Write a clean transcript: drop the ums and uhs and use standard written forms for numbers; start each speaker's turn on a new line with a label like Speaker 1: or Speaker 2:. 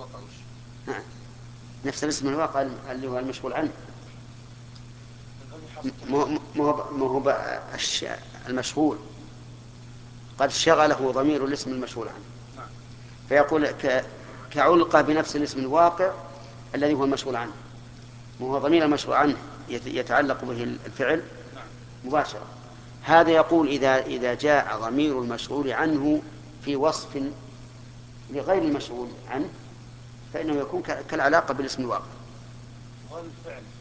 Speaker 1: الواقع وش؟
Speaker 2: نفس الاسم الواقع اللي هو المشغول عنه. ما هو المشغول قد شغله ضمير الاسم المشغول عنه.
Speaker 1: نعم.
Speaker 2: فيقول كعلقة بنفس الاسم الواقع الذي هو المشغول عنه، وهو ضمير المشغول عنه يتعلق به الفعل
Speaker 1: نعم.
Speaker 2: مباشرة. هذا يقول إذا جاء ضمير المشغول عنه في وصف لغير المشغول عنه فإنه يكون كالعلاقة بالاسم الواقع.
Speaker 1: غير الفعل